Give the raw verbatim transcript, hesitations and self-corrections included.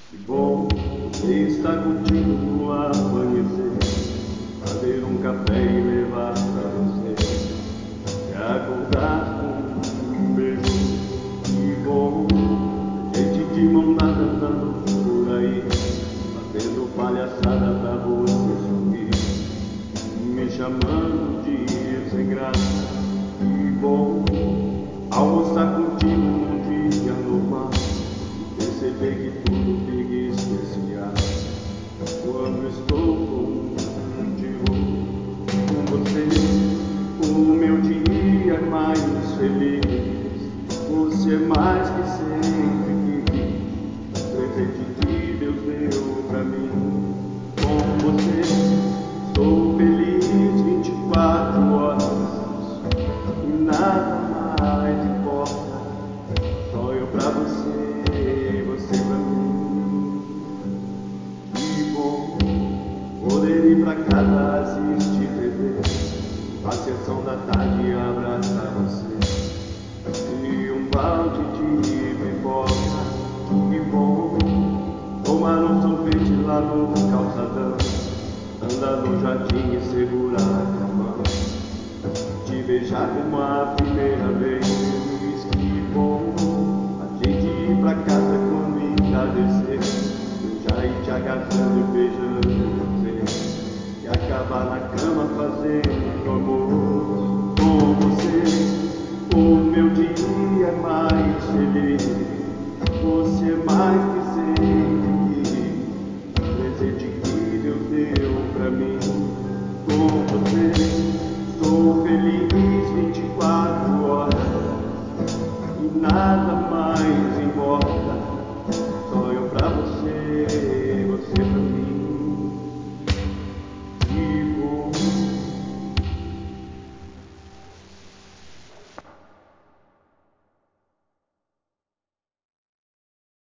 Que bom você está curtindo no amanhecer, fazer um café e levar pra você, e acordar com um beijo. Que bom a gente de mão dada andando por aí, fazendo palhaçada pra você sorrir, me chamando de sem graça. Que bom almoçar contigo num dia normal, perceber que tudo fica especial quando estou contigo. Com você o meu dia é mais feliz. Você é mais que sempre quis, presente que Deus deu pra mim. Com você sou feliz vinte e quatro horas e nada mais importa, só eu pra você e você pra mim. Que bom poder ir pra casa assistir T V, a sessão da tarde abraçar você e um balde de pipoca. Que bom tomar um sorvete lá no calçadão, andar no jardim e segurar a mão, te beijar como a vida.